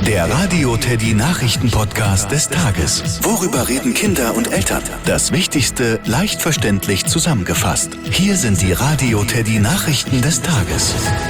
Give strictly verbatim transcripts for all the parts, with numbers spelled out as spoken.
Der Radio Teddy Nachrichten-Podcast des Tages. Worüber reden Kinder und Eltern? Das Wichtigste leicht verständlich zusammengefasst. Hier sind die Radio Teddy Nachrichten des Tages.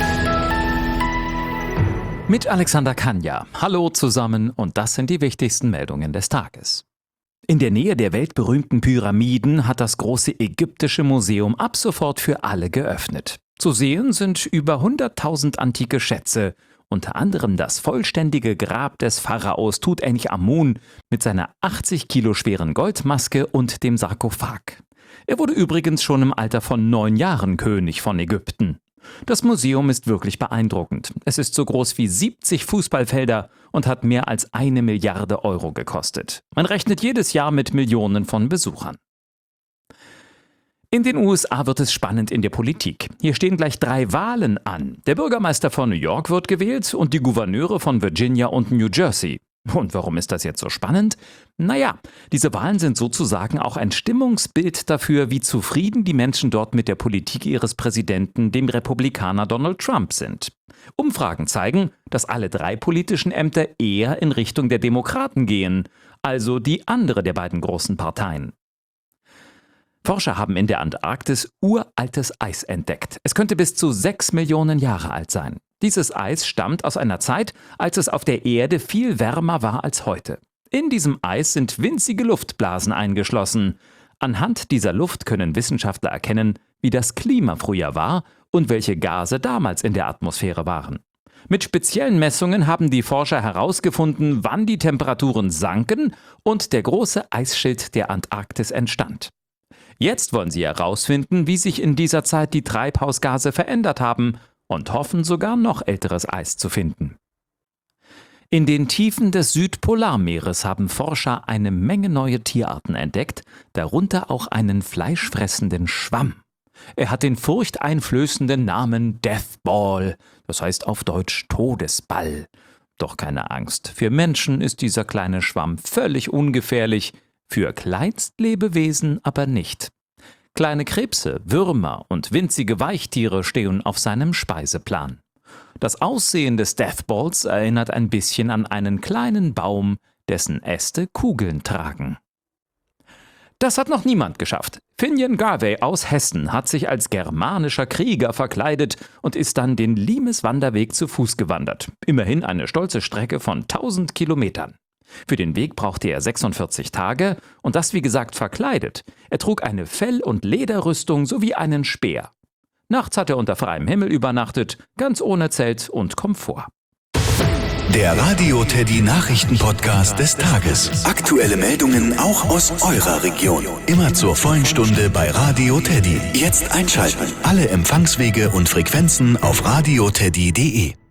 Mit Alexander Kanja. Hallo zusammen und das sind die wichtigsten Meldungen des Tages. In der Nähe der weltberühmten Pyramiden hat das große ägyptische Museum ab sofort für alle geöffnet. Zu sehen sind über hunderttausend antike Schätze, unter anderem das vollständige Grab des Pharaos Tutanchamun mit seiner achtzig Kilo schweren Goldmaske und dem Sarkophag. Er wurde übrigens schon im Alter von neun Jahren König von Ägypten. Das Museum ist wirklich beeindruckend. Es ist so groß wie siebzig Fußballfelder und hat mehr als eine Milliarde Euro gekostet. Man rechnet jedes Jahr mit Millionen von Besuchern. In den U S A wird es spannend in der Politik. Hier stehen gleich drei Wahlen an. Der Bürgermeister von New York wird gewählt und die Gouverneure von Virginia und New Jersey. Und warum ist das jetzt so spannend? Naja, diese Wahlen sind sozusagen auch ein Stimmungsbild dafür, wie zufrieden die Menschen dort mit der Politik ihres Präsidenten, dem Republikaner Donald Trump, sind. Umfragen zeigen, dass alle drei politischen Ämter eher in Richtung der Demokraten gehen, also die andere der beiden großen Parteien. Forscher haben in der Antarktis uraltes Eis entdeckt. Es könnte bis zu sechs Millionen Jahre alt sein. Dieses Eis stammt aus einer Zeit, als es auf der Erde viel wärmer war als heute. In diesem Eis sind winzige Luftblasen eingeschlossen. Anhand dieser Luft können Wissenschaftler erkennen, wie das Klima früher war und welche Gase damals in der Atmosphäre waren. Mit speziellen Messungen haben die Forscher herausgefunden, wann die Temperaturen sanken und der große Eisschild der Antarktis entstand. Jetzt wollen sie herausfinden, wie sich in dieser Zeit die Treibhausgase verändert haben und hoffen sogar noch älteres Eis zu finden. In den Tiefen des Südpolarmeeres haben Forscher eine Menge neue Tierarten entdeckt, darunter auch einen fleischfressenden Schwamm. Er hat den furchteinflößenden Namen Deathball, das heißt auf Deutsch Todesball. Doch keine Angst, für Menschen ist dieser kleine Schwamm völlig ungefährlich, für Kleinstlebewesen aber nicht. Kleine Krebse, Würmer und winzige Weichtiere stehen auf seinem Speiseplan. Das Aussehen des Deathballs erinnert ein bisschen an einen kleinen Baum, dessen Äste Kugeln tragen. Das hat noch niemand geschafft. Finian Garvey aus Hessen hat sich als germanischer Krieger verkleidet und ist dann den Limes-Wanderweg zu Fuß gewandert. Immerhin eine stolze Strecke von tausend Kilometern. Für den Weg brauchte er sechsundvierzig Tage und das wie gesagt verkleidet. Er trug eine Fell- und Lederrüstung sowie einen Speer. Nachts hat er unter freiem Himmel übernachtet, ganz ohne Zelt und Komfort. Der Radio Teddy Nachrichten-Podcast des Tages. Aktuelle Meldungen auch aus eurer Region. Immer zur vollen Stunde bei Radio Teddy. Jetzt einschalten. Alle Empfangswege und Frequenzen auf radioteddy punkt de.